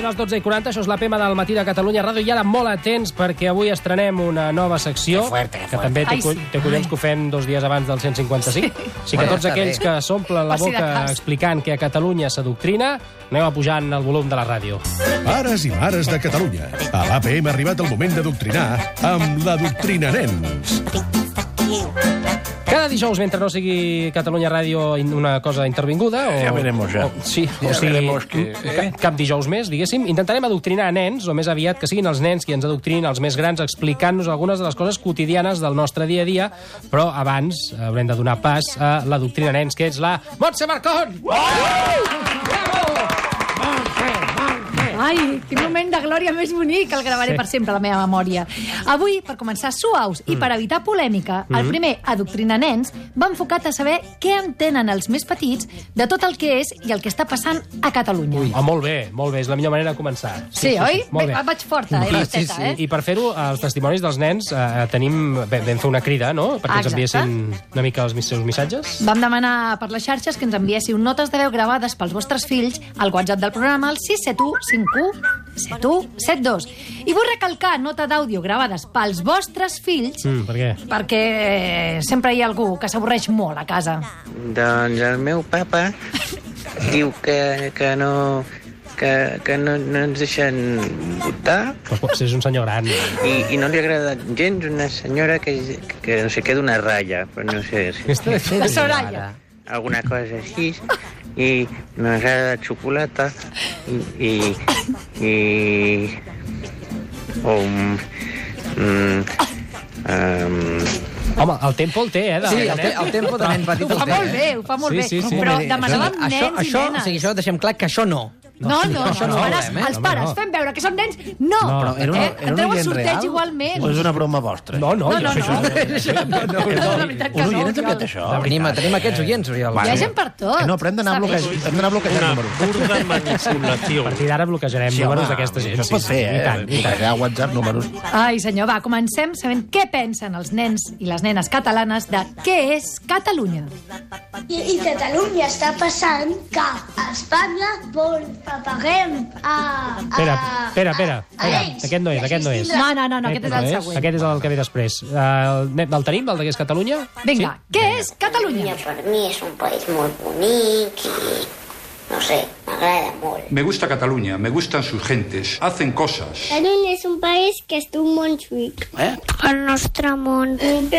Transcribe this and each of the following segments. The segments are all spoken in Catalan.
les 12:40, això és la PM del Matí de Catalunya Ràdio, i ara molt atents perquè avui estrenem una nova secció que també té collons que ho fem 2 dies abans del 155. Així que tots aquells que s'omplen la boca explicant que a Catalunya s'adoctrina, aneu apujant el volum de la ràdio. Pares i mares de Catalunya, a l'APM ha arribat el moment d'adoctrinar amb la Doctrina Nens. Cada dijous, mentre no sigui Catalunya Ràdio una cosa intervinguda... Ja veremos, ja. O sigui, cap dijous més, diguéssim. Intentarem adoctrinar nens, o més aviat que siguin els nens qui ens adoctrinin, els més grans, explicant-nos algunes de les coses quotidianes del nostre dia a dia, però abans haurem de donar pas a la doctrina nens, que és la Montse Marcón! Ai, quin moment de glòria més bonic, el gravaré per sempre a la meva memòria. Avui, per començar suaus i per evitar polèmica, el primer Adoctrina Nens va enfocat a saber què entenen els més petits de tot el que és i el que està passant a Catalunya. Molt bé, és la millor manera de començar. Sí, oi? Bé, vaig forta, eh? I per fer-ho, els testimonis dels nens, vam fer una crida, no?, perquè ens enviessin una mica els seus missatges. Vam demanar per les xarxes que ens enviéssiu notes de veu gravades pels vostres fills al WhatsApp del programa, al 671-51-7172. I vull recalcar nota d'àudio gravades pels vostres fills. Per què? Perquè sempre hi ha algú que s'avorreix molt a casa. Doncs el meu papa diu que no ens deixen votar. Doncs és un senyor gran. I no li agrada gens una senyora que no sé què d'una ratlla, però no sé si... De Soraya. Alguna cosa així. I no agrada la xocolata Home, el tempo el té, Sí, el tempo de nen petit el té. Ho fa molt bé, ho fa molt bé. Però demanàvem nens i nenes. Això deixem clar que això no. No, els pares fem veure que són nens. No, però era un entreu al oient sorteig real? igualment. O és una broma vostra? No. Un oient ens ha enviat això? Tenim aquests oients, Oriol. Hi ha gent per tot. No, però hem d'anar bloquejant números. Burda manipulació. A partir d'ara bloquejarem números d'aquesta gent. Això es pot fer, bloquejar WhatsApp, números. Ai, senyor, va, comencem sabent què pensen els nens i les nenes catalanes de què és Catalunya. I Catalunya està passant que a Espanya paguem a... Espera. Aquest no és. No, aquest és el següent. Aquest és el que ve després. El tenim, el de què és Catalunya? Vinga, què és Catalunya? Per mi és un país molt bonic i... no sé, m'agrada molt. Me gusta Cataluña, me gustan sus gentes, hacen cosas. Catalunya és un país que és un Montjuïc. El nostre món.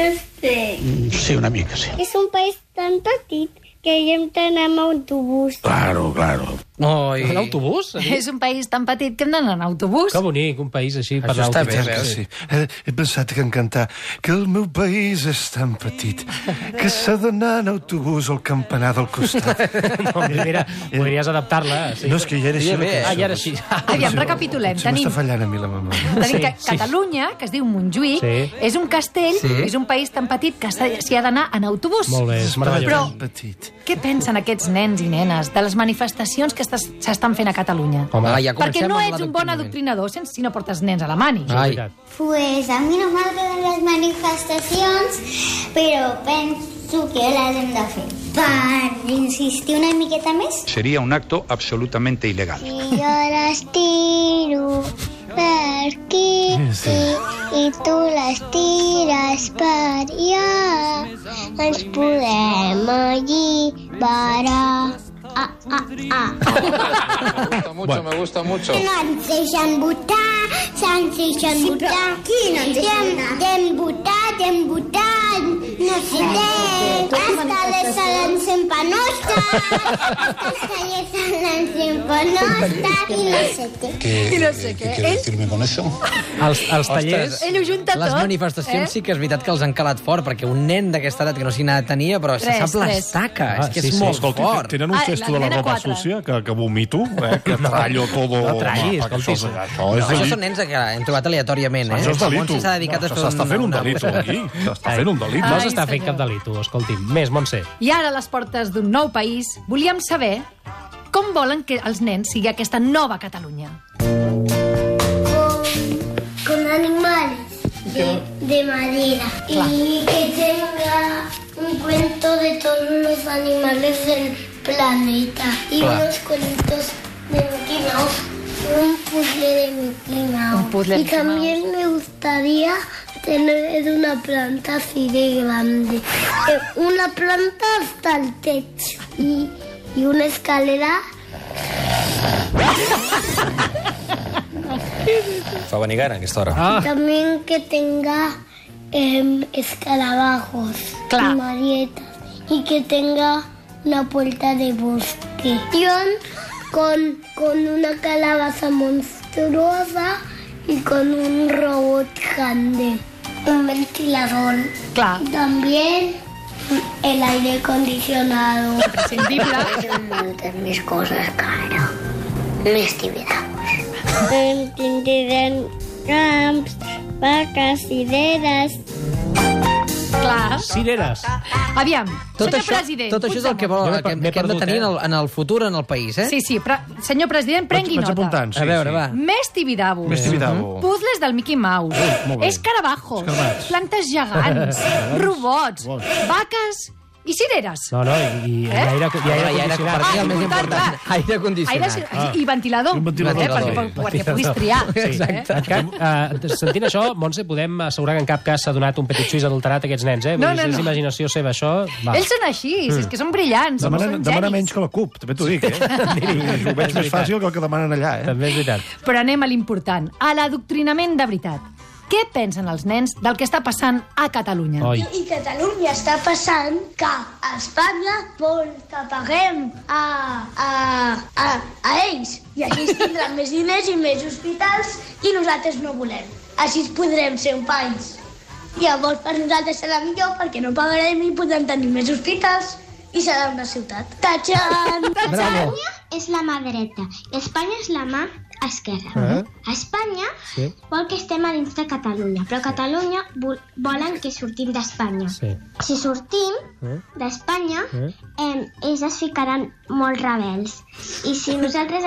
Sí, una mica, sí. És un país tan petit que hi hem d'anar amb autobús. Claro. En autobús? És un país tan petit que hem d'anar en autobús. Que bonic, un país així per Això està l'autobús. bé, veus? Sí. He pensat que en cantar que el meu país és tan petit que s'ha d'anar en autobús al campanar del costat. No, mira, podries adaptar-la. Sí. No, és que ja era així. Ja era així. Aviam, recapitulem. Se m'està fallant a mi la memòria. Tenim que Catalunya, que es diu Montjuïc, és un castell, és un país tan petit que s'hi ha d'anar en autobús. Molt bé, és meravellós. Però què pensen aquests nens i nenes de les manifestacions que s'estan fent a Catalunya? Perquè no ets un bon adoctrinador si no portes nens a la mani. Pues a mi no m'agraden les manifestacions, però penso que les hem de fer. Per insistir una miqueta més. Sería un acto absolutamente ilegal. I jo les tiro per aquí i tu les tires per allà. Ens podem alliberar. Me gusta mucho. No ens deixen votar, Qui no ens deixen votar? Hem votat, no sé què. Hasta les salen sempre nostres. Hasta les salen sempre nostres. I no sé què. ¿Qué quiere decirme con eso? Els tallers... Ell ho junta tot. Les manifestacions sí que és veritat que els han calat fort, perquè un nen d'aquesta edat que no s'hi tenia, però se sap l'estaca. És que és molt fort. Tenen un cesto de la roba sucia que vomito, que trallo todo. No trallis, Això són nens que hem trobat aleatòriament, Això és delito. S'està fent un delito, aquí. S'està fent un delito. No s'està fent cap delito, escolti'm. Més, Montse. I ara, a les portes d'un nou país, volíem saber com volen que els nens sigui aquesta nova Catalunya. Con animales de madera. Y que tenga un cuento de todos los animales del planeta. Y unos cuentos de Mickey Mouse. Un puzzle de Mickey Mouse. Y también me gustaría tener una planta así de grande. Una planta hasta el techo. Y una escalera. Fa venir gana, aquesta hora. Y también que tenga escarabajos y marietas. Y que tenga una puerta de bosque. Con una calabaza monstruosa y con un robot grande. Un ventilador. Clar. También el aire acondicionado. Imprescindible. Moltes més coses que ara. Més tindrem camps, vaques, cireres. Clar. Cireres. Aviam, Tot senyor això, president. tot això és el que, que hem de tenir en el futur en el país, eh? Sí, però, senyor president, prengui Vaig nota. apuntant, sí. A veure, va. Més Tibidabo. Més Tibidabo. Puzzles del Mickey Mouse. molt bé. Escarabajos. Escarabats. Plantes gegants. Robots. Vaques i cireres. No, i aire condicionat. Per mi el més important. Aire condicionat. I ventilador. I un ventilador. Perquè puguis triar. Exacte. Sentint això, Montse, podem assegurar que en cap cas s'ha donat un petit suís adulterat a aquests nens, eh? No, Vull dir, no, és no. imaginació seva, això. Va. Ells són així, és que són brillants. Demana són menys que la CUP, també t'ho dic, eh? Ho veig més fàcil que el que demanen allà, eh? També és veritat. Però anem a l'important, a l'adoctrinament de veritat. Què pensen els nens del que està passant a Catalunya? Oi. I Catalunya està passant que a Espanya vol que paguem a ells. I així tindran més diners i més hospitals i nosaltres no volem. Així podrem ser un país. Llavors per nosaltres serà millor perquè no pagarem i podem tenir més hospitals i serà una ciutat. Tachan! Bravo. Espanya és la mà dreta i Espanya és la mà esquerra. Espanya vol que estem a dins de Catalunya, però Catalunya volen que sortim d'Espanya. Sí. Si sortim d'Espanya, ells es ficaran molt rebels. I si nosaltres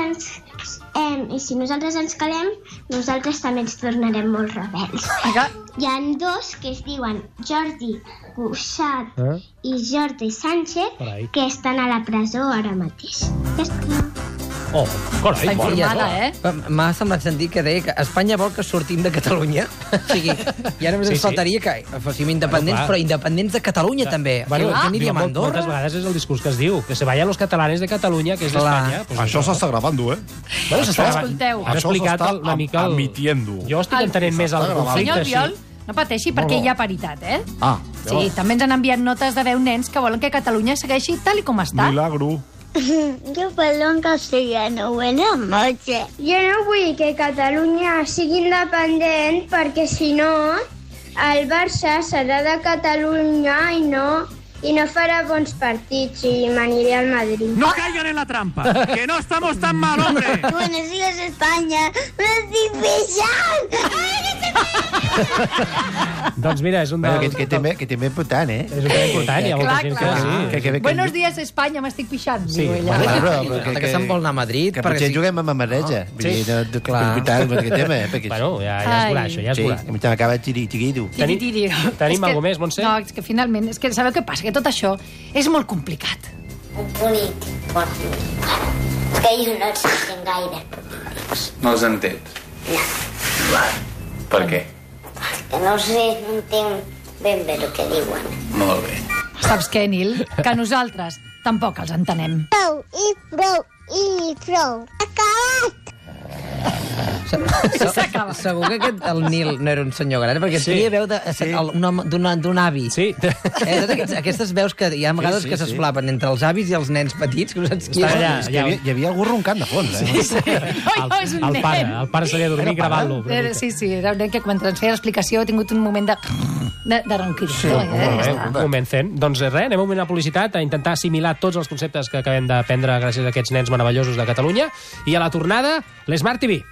ens quedem, nosaltres també ens tornarem molt rebels. Hi ha dos que es diuen Jordi Cuixart i Jordi Sánchez que estan a la presó ara mateix. Ja està. Oh, carai, Està informada, eh? M'ha semblat sentir que deia que Espanya vol que sortim de Catalunya. O sigui, ja només ens faltaria que fóssim independents, però independents de Catalunya també. Bueno, Què aniríem a Andorra? moltes vegades és el discurs que es diu, que se vayan los catalanes de Catalunya, que és d'Espanya. Pues Això s'està gravando, eh? Bueno, s'està Escolteu. Ha explicat s'està una mica el... emitiendo. Jo estic entenent més el conflicte Senyor així. Albiol, no pateixi perquè hi ha paritat, eh? Sí, llavors. també ens han enviat notes de 10 nens que volen que Catalunya segueixi tal i com està. Milagro. Yo parlo en castellano. Buenas noches. Jo no vull que Catalunya sigui independent perquè si no el Barça serà de Catalunya i no farà bons partits i m'aniré al Madrid. No caigan en la trampa, que no estamos tan mal, hombre. Buenos días, España. Me estic pixant. Doncs mira, és un dels... Que també important, eh? És un tema important, hi ha molta gent que clar. sí. Buenos días, Espanya, m'estic pixant. Sí. Diu ella. Que se'n vol anar a Madrid. Que potser juguem amb Mareja. Sí. Clar. Aquest tema, eh? Bueno, ja es veurà això, ja es Sí, veurà. que m'acaba chiquito. Tenim alguna més, Montse? No, és que finalment, és que sabeu què passa? Que tot això és molt complicat. Polític. És que jo no els entenc gaire. No els entens? No. Per què? Que no sé, no entenc ben bé el que diuen. Molt bé. Saps què, Nil? Que nosaltres tampoc els entenem. Prou. Acabat! Segur que el Nil no era un senyor gran, perquè tenia veu d'un avi. Sí. Aquestes veus que hi ha vegades que s'esplaven entre els avis i els nens petits, que no saps qui és. Hi havia algú roncant de fons, eh? És un nen. El pare s'havia dormit gravant-lo. Sí, era un nen que quan ens feia l'explicació ha tingut un moment de ronquidor. Un moment zen. Doncs res, anem a una publicitat a intentar assimilar tots els conceptes que acabem d'aprendre gràcies a aquests nens meravellosos de Catalunya. I a la tornada, l'Smart TV.